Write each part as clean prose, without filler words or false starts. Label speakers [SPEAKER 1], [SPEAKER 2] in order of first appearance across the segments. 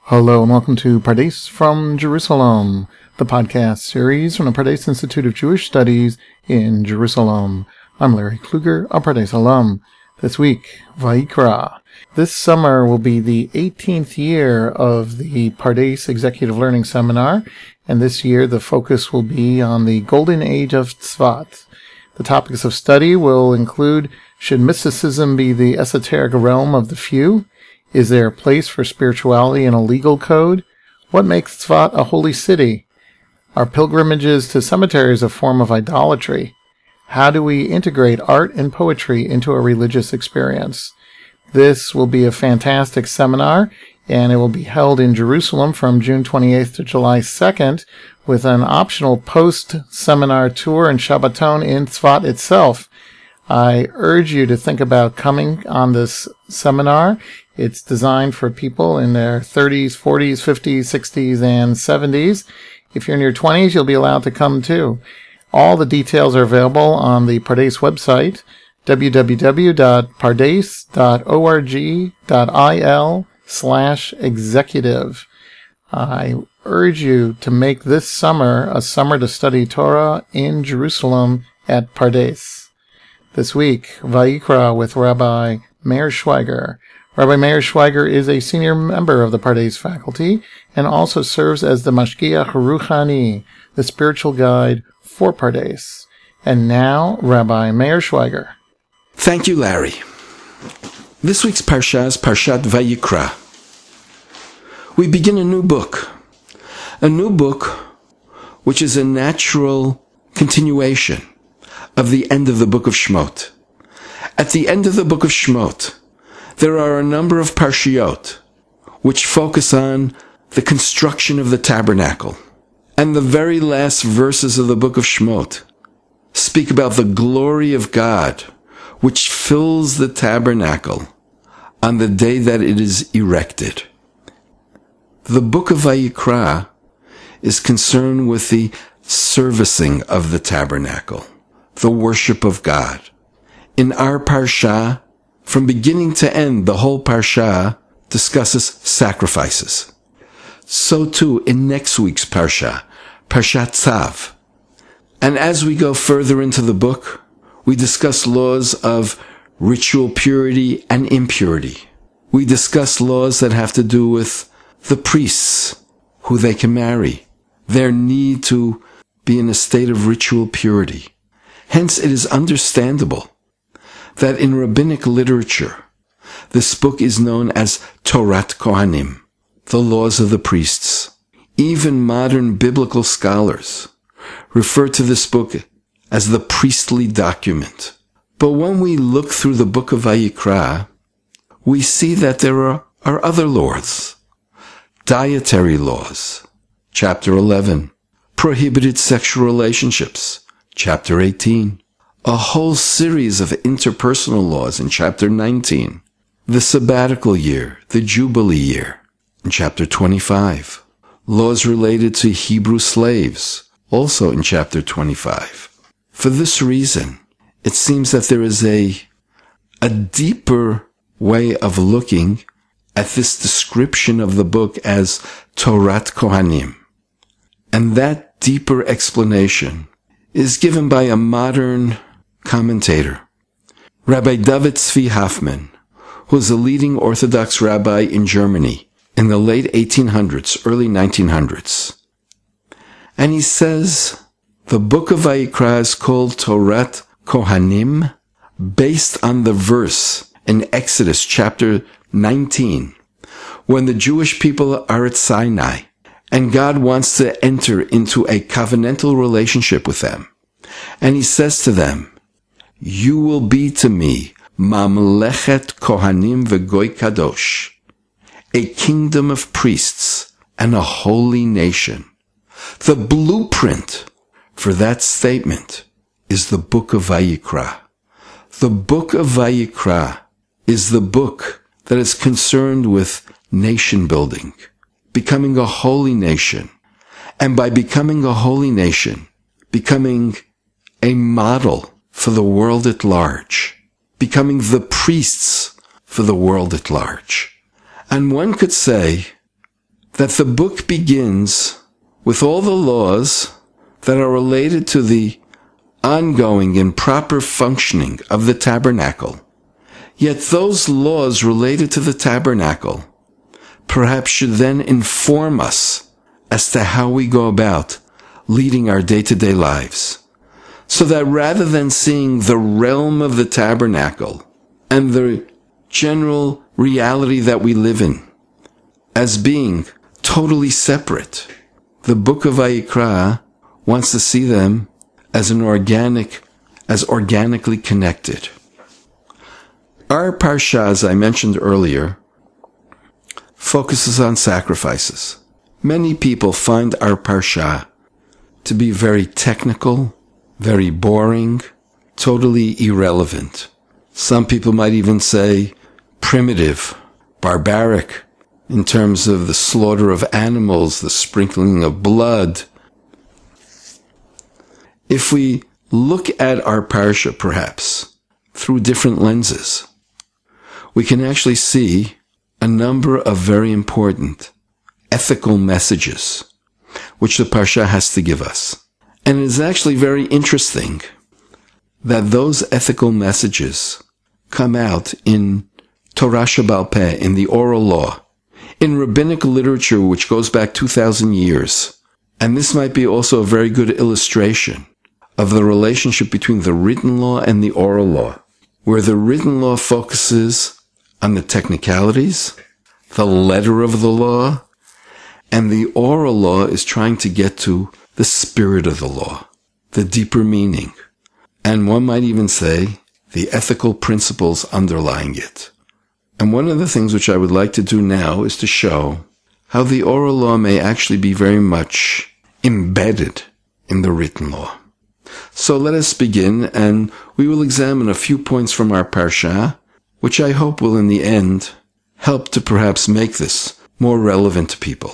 [SPEAKER 1] Hello and welcome to Pardes from Jerusalem, the podcast series from the Pardes Institute of Jewish Studies in Jerusalem. I'm Larry Kluger, a Pardes alum. This week, Vayikra. This summer will be the 18th year of the Pardes Executive Learning Seminar, and this year the focus will be on the Golden Age of Tzvat. The topics of study will include: should mysticism be the esoteric realm of the few? Is there a place for spirituality in a legal code? What makes Tzvat a holy city? Are pilgrimages to cemeteries a form of idolatry? How do we integrate art and poetry into a religious experience? This will be a fantastic seminar, and it will be held in Jerusalem from June 28th to July 2nd, with an optional post-seminar tour and Shabbaton in Tzvat itself. I urge you to think about coming on this seminar. It's designed for people in their 30s, 40s, 50s, 60s, and 70s. If you're in your 20s, you'll be allowed to come too. All the details are available on the Pardes website, www.pardes.org.il/executive. I urge you to make this summer a summer to study Torah in Jerusalem at Pardes. This week, Vayikra with Rabbi Meir Schweiger. Rabbi Meir Schweiger is a senior member of the Pardes faculty and also serves as the Mashgiach Ruchani, the spiritual guide for Pardes. And now, Rabbi Meir Schweiger.
[SPEAKER 2] Thank you, Larry. This week's Parsha is Parshat Vayikra. We begin a new book which is a natural continuation of the end of the book of Shemot. At the end of the book of Shemot, there are a number of parshiot which focus on the construction of the tabernacle. And the very last verses of the book of Shemot speak about the glory of God which fills the tabernacle on the day that it is erected. The book of Vayikra is concerned with the servicing of the tabernacle, the worship of God. In our parsha, from beginning to end, the whole parsha discusses sacrifices. So too in next week's parsha, Parshat Tzav. And as we go further into the book, we discuss laws of ritual purity and impurity. We discuss laws that have to do with the priests, who they can marry, their need to be in a state of ritual purity. Hence, it is understandable that in rabbinic literature, this book is known as Torat Kohanim, the laws of the priests. Even modern biblical scholars refer to this book as the priestly document. But when we look through the book of Vayikra, we see that there are other laws. Dietary laws, chapter 11. Prohibited sexual relationships, chapter 18. A whole series of interpersonal laws in chapter 19. The sabbatical year, the Jubilee year, in chapter 25. Laws related to Hebrew slaves, also in chapter 25. For this reason, it seems that there is a deeper way of looking at this description of the book as Torat Kohanim. And that deeper explanation is given by a modern commentator, Rabbi David Tzvi Hoffman, who is a leading Orthodox rabbi in Germany in the late 1800s, early 1900s. And he says the book of Vayikra is called Torat Kohanim based on the verse in Exodus chapter 19, when the Jewish people are at Sinai and God wants to enter into a covenantal relationship with them. And he says to them, "You will be to me Mamlechet Kohanim V'Goy Kadosh, a kingdom of priests and a holy nation." The blueprint for that statement is the book of Vayikra. The book of Vayikra is the book that is concerned with nation building, becoming a holy nation, and by becoming a holy nation, becoming a model for the world at large, becoming the priests for the world at large. And one could say that the book begins with all the laws that are related to the ongoing and proper functioning of the tabernacle. Yet those laws related to the tabernacle perhaps should then inform us as to how we go about leading our day-to-day lives. So that rather than seeing the realm of the tabernacle and the general reality that we live in as being totally separate, the book of Vayikra wants to see them as organically connected. Our parsha, as I mentioned earlier, focuses on sacrifices. Many people find our parsha to be very technical, very boring, totally irrelevant. Some people might even say primitive, barbaric, in terms of the slaughter of animals, the sprinkling of blood. If we look at our parsha, perhaps, through different lenses, we can actually see a number of very important ethical messages which the parsha has to give us. And it is actually very interesting that those ethical messages come out in Torah Sheba'al Peh, in the oral law, in rabbinic literature which goes back 2,000 years. And this might be also a very good illustration of the relationship between the written law and the oral law, where the written law focuses on the technicalities, the letter of the law, and the oral law is trying to get to the spirit of the law, the deeper meaning, and one might even say the ethical principles underlying it. And one of the things which I would like to do now is to show how the oral law may actually be very much embedded in the written law. So let us begin, and we will examine a few points from our parsha, which I hope will in the end help to perhaps make this more relevant to people.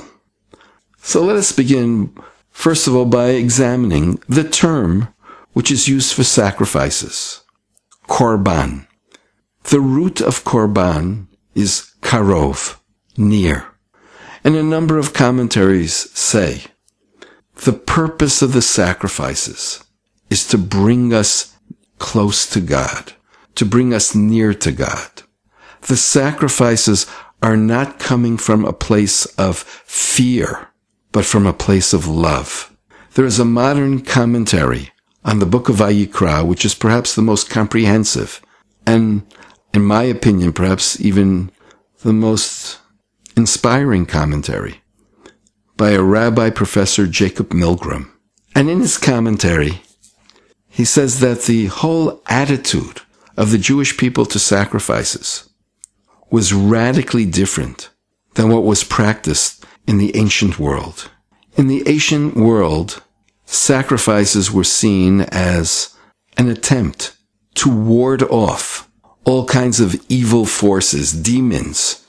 [SPEAKER 2] So let us begin, first of all, by examining the term which is used for sacrifices, korban. The root of korban is karov, near. And a number of commentaries say the purpose of the sacrifices is to bring us close to God, to bring us near to God. The sacrifices are not coming from a place of fear, but from a place of love. There is a modern commentary on the book of Vayikra, which is perhaps the most comprehensive, and in my opinion, perhaps even the most inspiring commentary, by a rabbi, Professor Jacob Milgram. And in his commentary, he says that the whole attitude of the Jewish people to sacrifices was radically different than what was practiced in the ancient world. In the ancient world, sacrifices were seen as an attempt to ward off all kinds of evil forces, demons.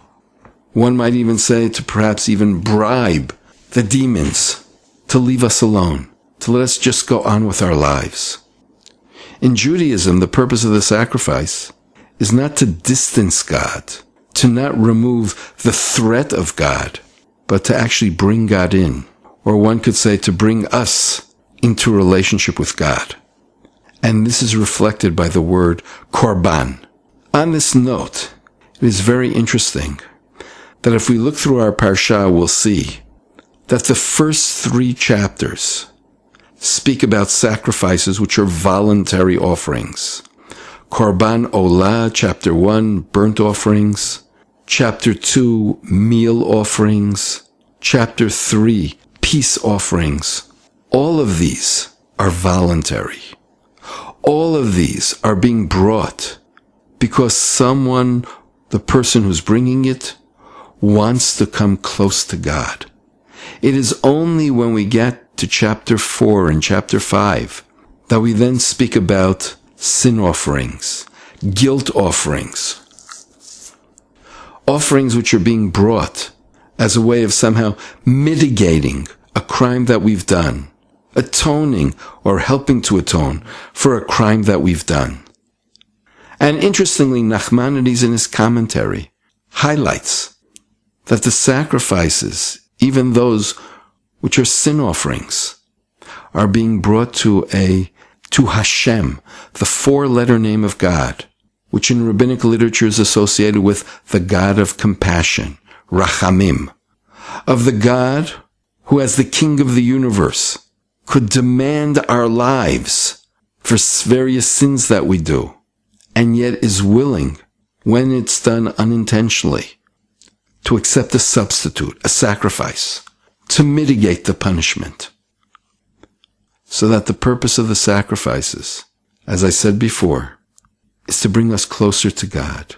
[SPEAKER 2] One might even say to perhaps even bribe the demons to leave us alone, to let us just go on with our lives. In Judaism, the purpose of the sacrifice is not to distance God, to not remove the threat of God, but to actually bring God in, or one could say to bring us into a relationship with God. And this is reflected by the word korban. On this note, it is very interesting that if we look through our parsha, we'll see that the first 3 chapters speak about sacrifices which are voluntary offerings. Korban Olah, chapter 1, burnt offerings. Chapter 2, meal offerings. Chapter 3, peace offerings. All of these are voluntary. All of these are being brought because someone, the person who's bringing it, wants to come close to God. It is only when we get to chapter 4 and chapter 5 that we then speak about sin offerings, guilt offerings, offerings which are being brought as a way of somehow mitigating a crime that we've done, atoning or helping to atone for a crime that we've done. And interestingly, Nachmanides in his commentary highlights that the sacrifices, even those which are sin offerings, are being brought to Hashem, the four-letter name of God, which in rabbinic literature is associated with the God of compassion, Rachamim, of the God who, as the King of the universe, could demand our lives for various sins that we do, and yet is willing, when it's done unintentionally, to accept a substitute, a sacrifice, to mitigate the punishment. So that the purpose of the sacrifices, as I said before, is to bring us closer to God.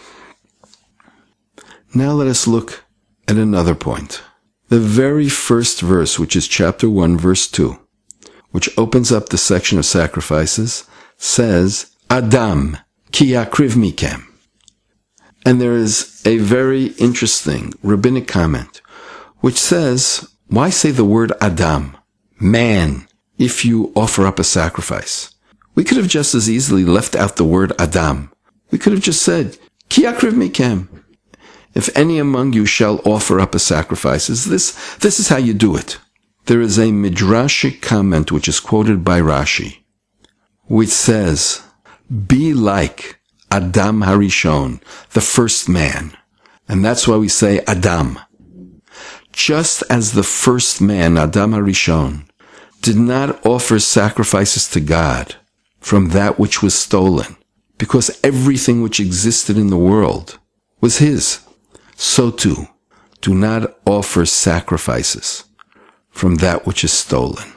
[SPEAKER 2] Now let us look at another point. The very first verse, which is chapter 1, verse 2, which opens up the section of sacrifices, says, Adam, ki yakriv mikem. And there is a very interesting rabbinic comment, which says, why say the word Adam, man, if you offer up a sacrifice? We could have just as easily left out the word Adam. We could have just said, Ki yakriv mikem. If any among you shall offer up a sacrifice, this is how you do it. There is a midrashic comment which is quoted by Rashi, which says, be like Adam Harishon, the first man. And that's why we say Adam. Just as the first man, Adam Harishon, did not offer sacrifices to God from that which was stolen, because everything which existed in the world was his. So too, do not offer sacrifices from that which is stolen.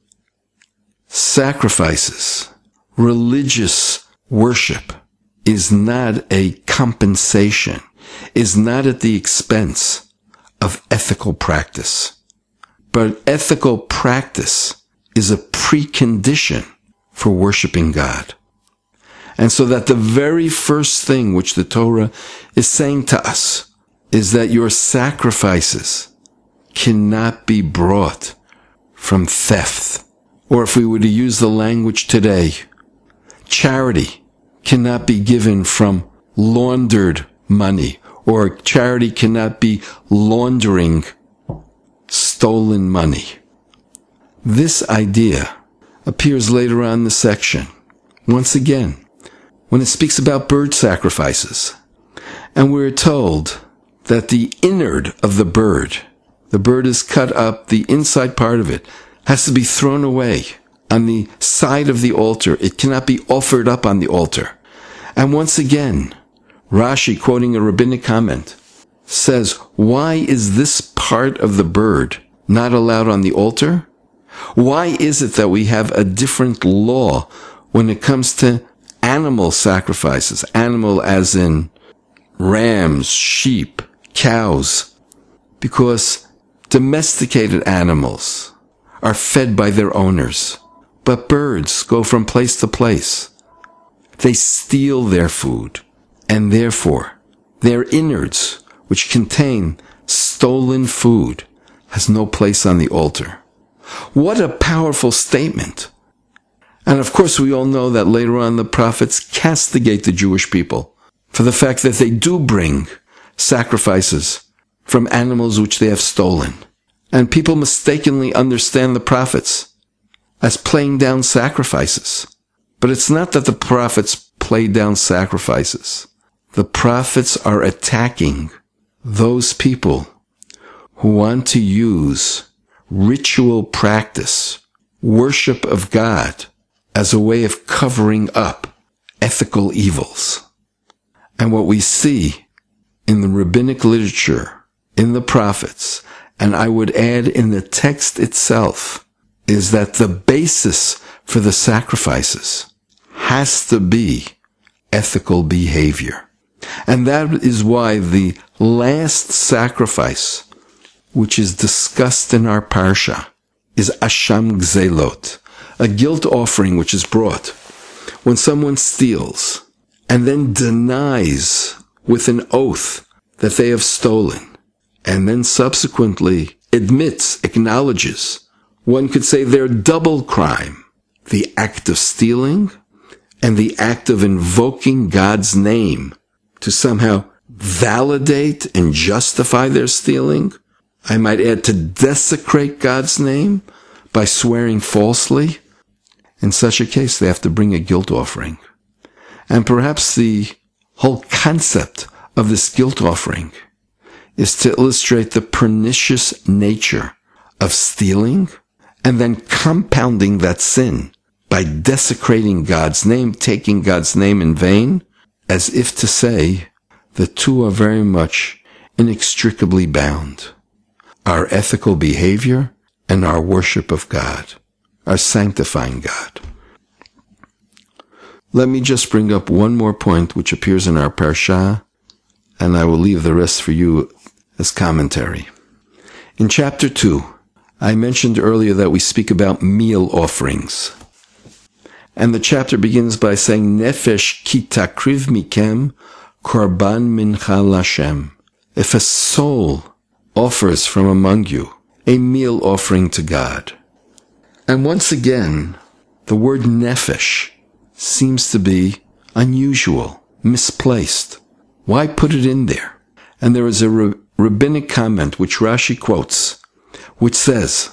[SPEAKER 2] Sacrifices, religious worship, is not a compensation, is not at the expense of ethical practice. But ethical practice is a precondition for worshiping God. And so that the very first thing which the Torah is saying to us is that your sacrifices cannot be brought from theft. Or if we were to use the language today, charity cannot be given from laundered money, or charity cannot be laundering stolen money. This idea appears later on in the section, once again, when it speaks about bird sacrifices. And we're told that the innard of the bird is cut up, the inside part of it has to be thrown away on the side of the altar. It cannot be offered up on the altar. And once again, Rashi, quoting a rabbinic comment, says, why is this part of the bird not allowed on the altar? Why is it that we have a different law when it comes to animal sacrifices? Animal as in rams, sheep, cows. Because domesticated animals are fed by their owners. But birds go from place to place. They steal their food. And therefore, their innards, which contain stolen food, has no place on the altar. What a powerful statement. And of course, we all know that later on the prophets castigate the Jewish people for the fact that they do bring sacrifices from animals which they have stolen. And people mistakenly understand the prophets as playing down sacrifices. But it's not that the prophets play down sacrifices. The prophets are attacking those people who want to use ritual practice, worship of God, as a way of covering up ethical evils. And what we see in the rabbinic literature, in the prophets, and I would add in the text itself, is that the basis for the sacrifices has to be ethical behavior. And that is why the last sacrifice, which is discussed in our parsha, is Asham Gzelot, a guilt offering which is brought when someone steals and then denies with an oath that they have stolen, and then subsequently admits, acknowledges, one could say their double crime, the act of stealing and the act of invoking God's name to somehow validate and justify their stealing. I might add to desecrate God's name by swearing falsely. In such a case, they have to bring a guilt offering. And perhaps the whole concept of this guilt offering is to illustrate the pernicious nature of stealing and then compounding that sin by desecrating God's name, taking God's name in vain, as if to say the two are very much inextricably bound. Our ethical behavior and our worship of God, our sanctifying God. Let me just bring up one more point which appears in our parsha, and I will leave the rest for you as commentary. In chapter 2, I mentioned earlier that we speak about meal offerings. And the chapter begins by saying, Nefesh ki takriv mikem korban mincha lashem. If a soul offers from among you a meal offering to God. And once again, the word nefesh seems to be unusual, misplaced. Why put it in there? And there is a rabbinic comment which Rashi quotes, which says,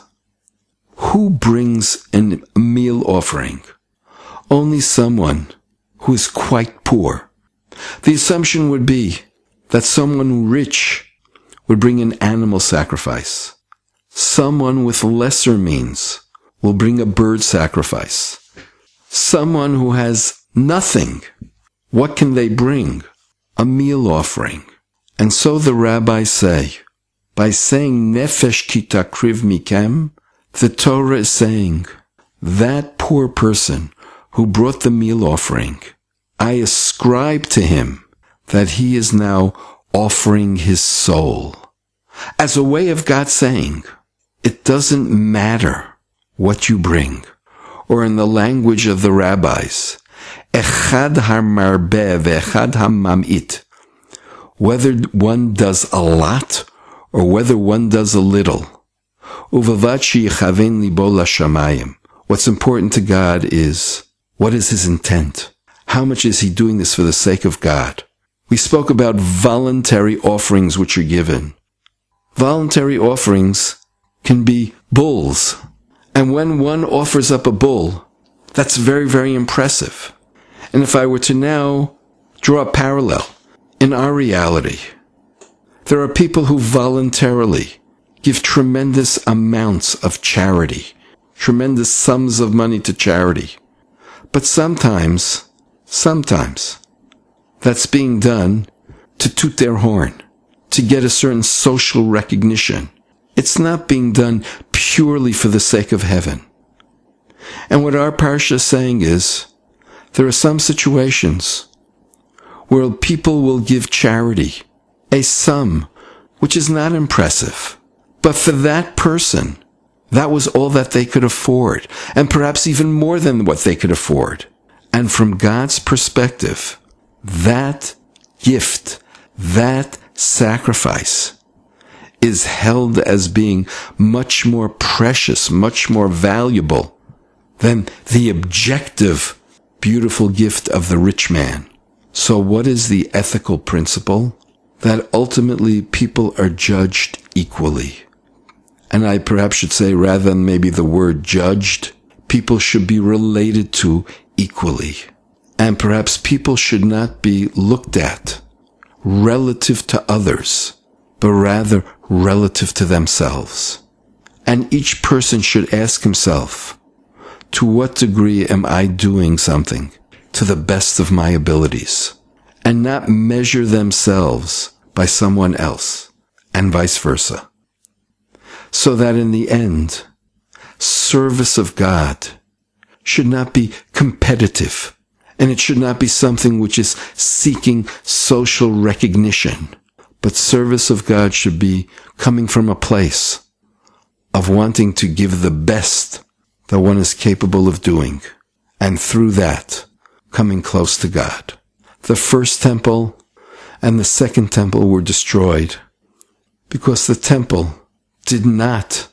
[SPEAKER 2] who brings a meal offering? Only someone who is quite poor. The assumption would be that someone rich would bring an animal sacrifice. Someone with lesser means will bring a bird sacrifice. Someone who has nothing, what can they bring? A meal offering. And so the rabbis say, by saying nefesh ki takriv mikem, the Torah is saying, that poor person who brought the meal offering, I ascribe to him that he is now offering his soul. As a way of God saying, it doesn't matter what you bring. Or in the language of the rabbis, echad hamarbeh ve'echad hamamit. Whether one does a lot or whether one does a little. Uvavad sheyichaven libo lashamayim. What's important to God is, what is his intent? How much is he doing this for the sake of God? We spoke about voluntary offerings which are given. Voluntary offerings can be bulls. And when one offers up a bull, that's very, very impressive. And if I were to now draw a parallel in our reality, there are people who voluntarily give tremendous amounts of charity, tremendous sums of money to charity. But sometimes, that's being done to toot their horn, to get a certain social recognition. It's not being done purely for the sake of heaven. And what our parsha is saying is, there are some situations where people will give charity, a sum, which is not impressive. But for that person, that was all that they could afford, and perhaps even more than what they could afford. And from God's perspective, that gift, that sacrifice, is held as being much more precious, much more valuable than the objective, beautiful gift of the rich man. So what is the ethical principle? That ultimately people are judged equally. And I perhaps should say, rather than maybe the word judged, people should be related to equally. And perhaps people should not be looked at relative to others, but rather relative to themselves. And each person should ask himself, to what degree am I doing something to the best of my abilities? And not measure themselves by someone else, and vice versa. So that in the end, service of God should not be competitive, and it should not be something which is seeking social recognition, but service of God should be coming from a place of wanting to give the best that one is capable of doing, and through that, coming close to God. The first temple and the second temple were destroyed because the temple did not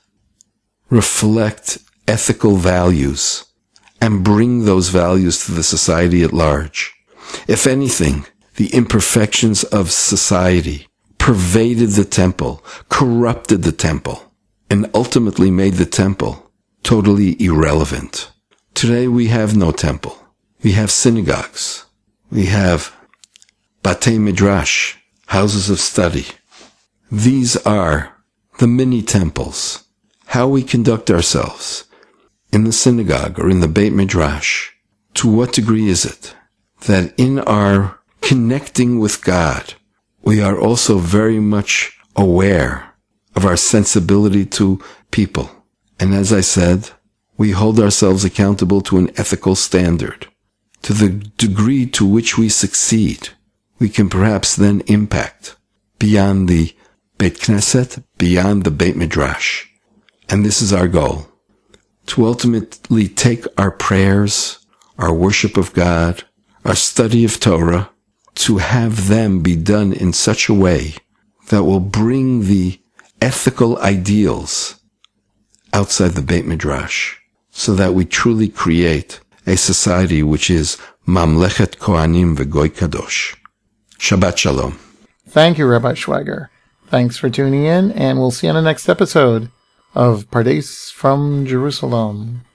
[SPEAKER 2] reflect ethical values and bring those values to the society at large. If anything, the imperfections of society pervaded the temple, corrupted the temple, and ultimately made the temple totally irrelevant. Today we have no temple. We have synagogues. We have Batei Midrash, houses of study. These are the mini temples. How we conduct ourselves in the synagogue or in the Beit Midrash, to what degree is it that in our connecting with God, we are also very much aware of our sensibility to people. And as I said, we hold ourselves accountable to an ethical standard. To the degree to which we succeed, we can perhaps then impact beyond the Beit Knesset, beyond the Beit Midrash. And this is our goal, to ultimately take our prayers, our worship of God, our study of Torah, to have them be done in such a way that will bring the ethical ideals outside the Beit Midrash, so that we truly create a society which is Mamlechet Kohanim V'Goy Kadosh. Shabbat Shalom.
[SPEAKER 1] Thank you, Rabbi Schweiger. Thanks for tuning in, and we'll see you on the next episode of Pardes from Jerusalem.